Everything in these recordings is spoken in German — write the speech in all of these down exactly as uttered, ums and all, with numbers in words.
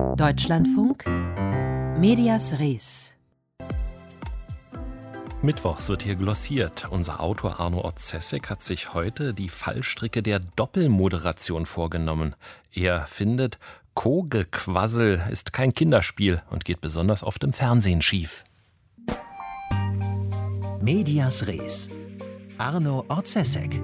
Deutschlandfunk Medias Res. Mittwochs wird hier glossiert. Unser Autor Arno Orzeszek hat sich heute die Fallstricke der Doppelmoderation vorgenommen. Er findet, Co-Gequassel ist kein Kinderspiel und geht besonders oft im Fernsehen schief. Medias Res. Arno Orzeszek.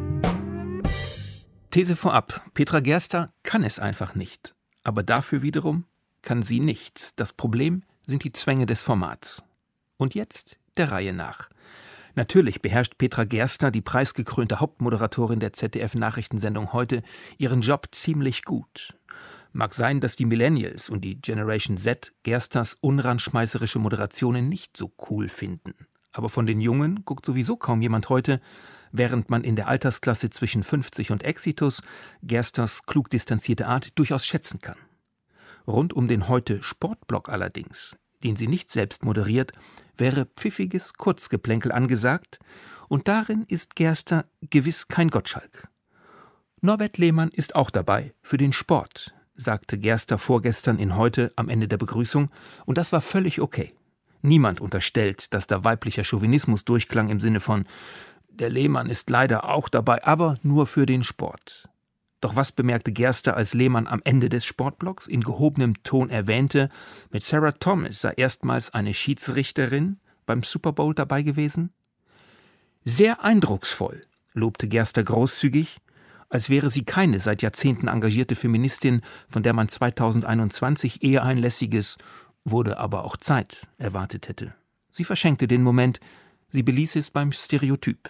These vorab. Petra Gerster kann es einfach nicht. Aber dafür wiederum kann sie nichts. Das Problem sind die Zwänge des Formats. Und jetzt der Reihe nach. Natürlich beherrscht Petra Gerster, die preisgekrönte Hauptmoderatorin der Z D F-Nachrichtensendung Heute, ihren Job ziemlich gut. Mag sein, dass die Millennials und die Generation Z Gersters unranschmeißerische Moderationen nicht so cool finden. Aber von den Jungen guckt sowieso kaum jemand heute, während man in der Altersklasse zwischen fünfzig und Exitus Gersters klug distanzierte Art durchaus schätzen kann. Rund um den Heute Sportblock allerdings, den sie nicht selbst moderiert, wäre pfiffiges Kurzgeplänkel angesagt, und darin ist Gerster gewiss kein Gottschalk. Norbert Lehmann ist auch dabei, für den Sport, sagte Gerster vorgestern in Heute am Ende der Begrüßung, und das war völlig okay. Niemand unterstellt, dass da weiblicher Chauvinismus durchklang im Sinne von »Der Lehmann ist leider auch dabei, aber nur für den Sport«. Doch was bemerkte Gerster, als Lehmann am Ende des Sportblocks in gehobenem Ton erwähnte, mit Sarah Thomas sei erstmals eine Schiedsrichterin beim Super Bowl dabei gewesen? Sehr eindrucksvoll, lobte Gerster großzügig, als wäre sie keine seit Jahrzehnten engagierte Feministin, von der man zweitausendeinundzwanzig eher ein lässiges »Wurde aber auch Zeit« erwartet hätte. Sie verschenkte den Moment, sie beließ es beim Stereotyp.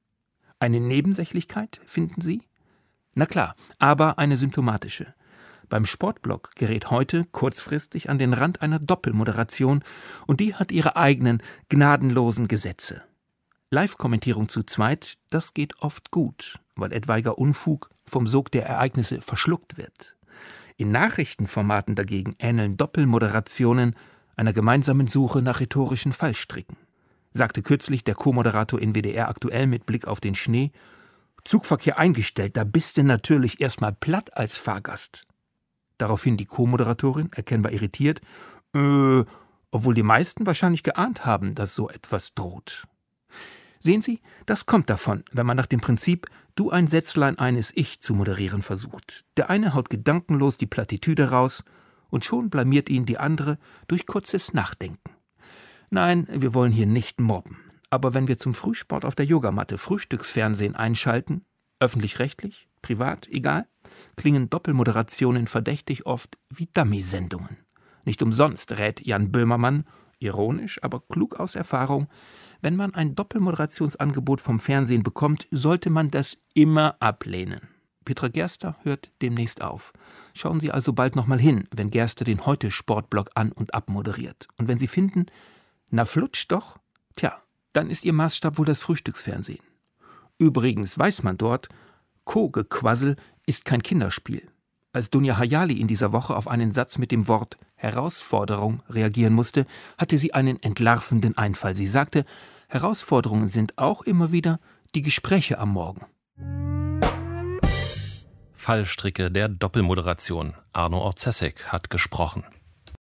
Eine Nebensächlichkeit, finden Sie? Na klar, aber eine symptomatische. Beim Sportblock gerät Heute kurzfristig an den Rand einer Doppelmoderation, und die hat ihre eigenen gnadenlosen Gesetze. Live-Kommentierung zu zweit, das geht oft gut, weil etwaiger Unfug vom Sog der Ereignisse verschluckt wird. In Nachrichtenformaten dagegen ähneln Doppelmoderationen einer gemeinsamen Suche nach rhetorischen Fallstricken. Sagte kürzlich der Co-Moderator in W D R aktuell mit Blick auf den Schnee: Zugverkehr eingestellt, da bist du natürlich erstmal platt als Fahrgast. Daraufhin die Co-Moderatorin, erkennbar irritiert, äh, obwohl die meisten wahrscheinlich geahnt haben, dass so etwas droht. Sehen Sie, das kommt davon, wenn man nach dem Prinzip »Du ein Sätzlein, eines Ich« zu moderieren versucht. Der eine haut gedankenlos die Plattitüde raus, und schon blamiert ihn die andere durch kurzes Nachdenken. Nein, wir wollen hier nicht mobben. Aber wenn wir zum Frühsport auf der Yogamatte Frühstücksfernsehen einschalten, öffentlich-rechtlich, privat, egal, klingen Doppelmoderationen verdächtig oft wie Dummy-Sendungen. Nicht umsonst rät Jan Böhmermann, ironisch, aber klug aus Erfahrung, wenn man ein Doppelmoderationsangebot vom Fernsehen bekommt, sollte man das immer ablehnen. Petra Gerster hört demnächst auf. Schauen Sie also bald nochmal hin, wenn Gerster den Heute-Sportblock an- und abmoderiert. Und wenn Sie finden, na flutscht doch, tja, dann ist Ihr Maßstab wohl das Frühstücksfernsehen. Übrigens weiß man dort, Co-Gequassel ist kein Kinderspiel. Als Dunja Hayali in dieser Woche auf einen Satz mit dem Wort Herausforderung reagieren musste, hatte sie einen entlarvenden Einfall. Sie sagte, Herausforderungen sind auch immer wieder die Gespräche am Morgen. Fallstricke der Doppelmoderation. Arno Orzeszek hat gesprochen.